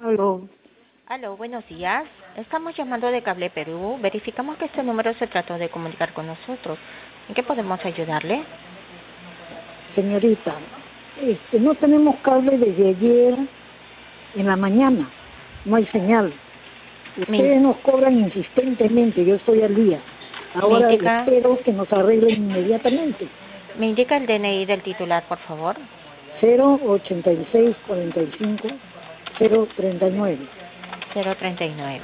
Aló. Aló, buenos días. Estamos llamando de Cable Perú. Verificamos que este número se trató de comunicar con nosotros. ¿En qué podemos ayudarle? Señorita, no tenemos cable desde ayer en la mañana. No hay señal. Me, Ustedes nos cobran insistentemente, yo estoy al día. me Ahora indica, espero que nos arreglen inmediatamente. me indica el DNI del titular, por favor. 086 45 039. 039.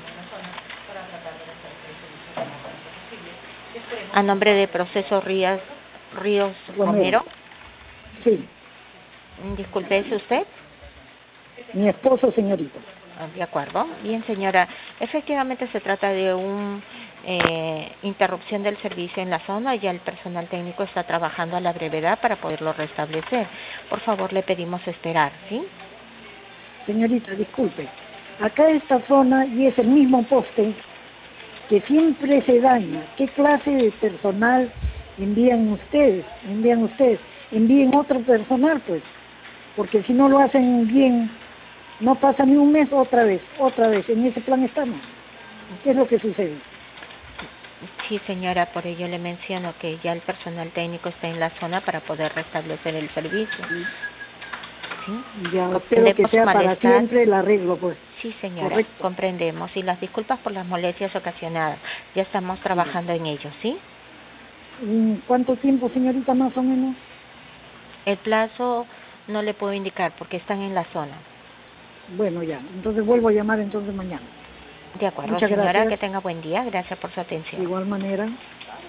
A nombre de Proceso Ríos Romero. Romero. Sí, Disculpe, ¿es usted? mi esposo, señorita. De acuerdo. Bien, señora. Efectivamente se trata de una interrupción del servicio en la zona. Ya el personal técnico está trabajando a la brevedad para poderlo restablecer. Por favor, le pedimos esperar, ¿sí? Señorita, disculpe. Acá esta zona y es el mismo poste que siempre se daña. ¿Qué clase de personal envían ustedes? Envíen otro personal, pues, porque si no lo hacen bien, no pasa ni un mes, otra vez, en ese plan estamos. ¿Qué es lo que sucede? Sí, señora, por ello le menciono que ya el personal técnico está en la zona para poder restablecer el servicio. ¿Sí? Ya espero que Comprendemos su sea para malestar. siempre el arreglo, pues. Sí, señora, Correcto. comprendemos. Y las disculpas por las molestias ocasionadas. Ya estamos trabajando en ello, ¿sí? ¿Cuánto tiempo, señorita, más o menos? El plazo no le puedo indicar porque están en la zona. Bueno, ya. Entonces vuelvo a llamar entonces mañana. De acuerdo, Muchas señora, gracias. que tenga buen día. Gracias por su De atención. igual manera.